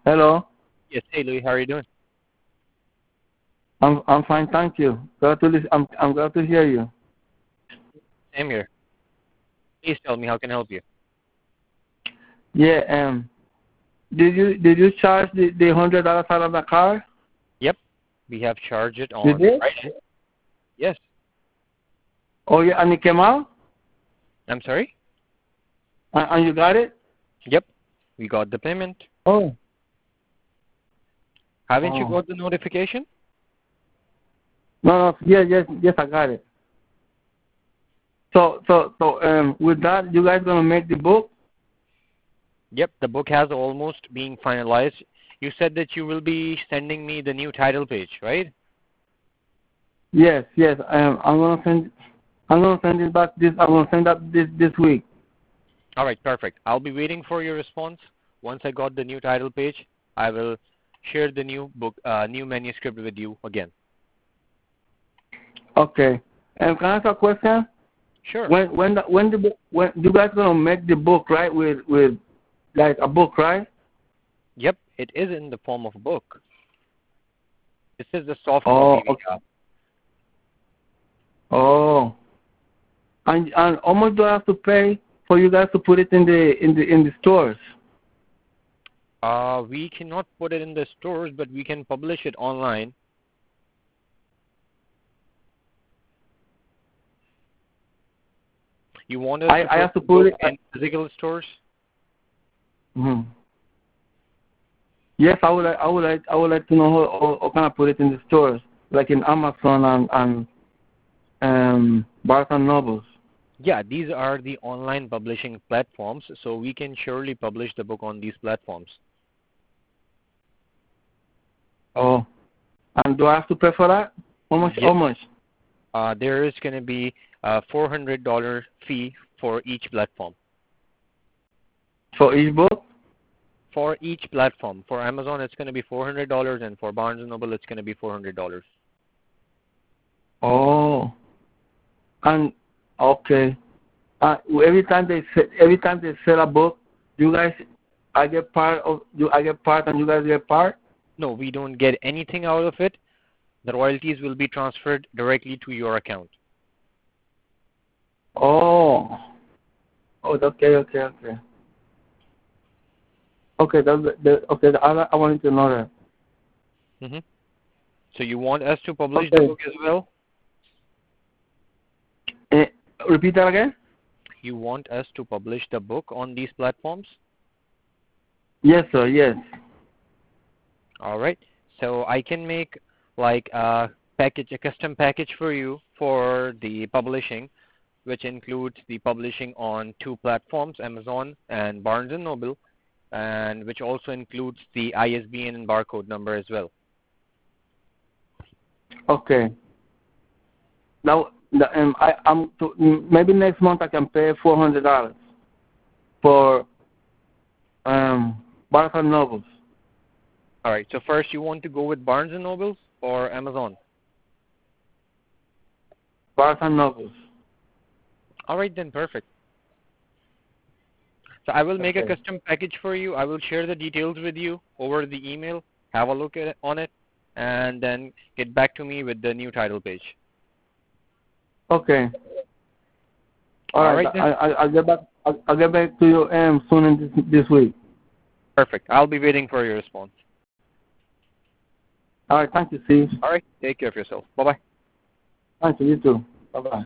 Hello. Yes. Hey, Louis. How are you doing? I'm fine, thank you. Glad to listen. I'm glad to hear you. Same here. Please tell me how can I help you. Yeah. Did you charge the $100 out of the car? Yep. We have charged it You on did? Friday. Yes. Oh yeah, and it came out, I'm sorry? and you got it. Yep. We got the payment. Oh. Haven't you Oh. got the notification? No. Yes, I got it. So with that, you guys gonna make the book? Yep. The book has almost being finalized. You said that you will be sending me the new title page, right? Yes. I'm gonna send. I'm gonna send it back this. I'm gonna send that this week. All right. Perfect. I'll be waiting for your response. Once I got the new title page, I will share the new book, new manuscript with you again. Okay. And can I ask a question? Sure. When you guys gonna make the book, right? With like a book, right? Yep. It is in the form of a book. This is the soft Oh, copy we okay. have. Oh. And how much do I have to pay for you guys to put it in the stores? We cannot put it in the stores, but we can publish it online. You want us to I put have to the put book it. in physical stores? Yes, I would like to know how can I put it in the stores, like in Amazon and Barnes and Nobles. Yeah, these are the online publishing platforms, so we can surely publish the book on these platforms. Oh. And do I have to pay for that? How much? Yes. How much? There is going to be a $400 fee for each platform. For each book? For each platform. For Amazon, it's going to be $400, and for Barnes & Noble, it's going to be $400. Oh. And okay. Every time they sell a book, you guys, I get part and you guys get part. No, we don't get anything out of it. The royalties will be transferred directly to your account. Oh. Oh, okay. Okay, I wanted to know that. Mm-hmm. So you want us to publish the Okay. book as well? Eh, Repeat that again? You want us to publish the book on these platforms? Yes, sir, yes. All right. So I can make like a package, a custom package for you for the publishing, which includes the publishing on 2 platforms, Amazon and Barnes & Noble, and which also includes the ISBN and barcode number as well. Okay. Now, maybe next month I can pay $400 for Barnes and Nobles. All right. So first you want to go with Barnes & Noble or Amazon? Barnes and Nobles. All right, then perfect. So I will make a Okay. custom package for you. I will share the details with you over the email. Have a look at it, on it, and then get back to me with the new title page. Okay. All All right. right, then. I'll get back. I'll get back to you soon in this week. Perfect. I'll be waiting for your response. All right. Thank you, Steve. All right. Take care of yourself. Bye-bye. Thank you. You too. Bye bye.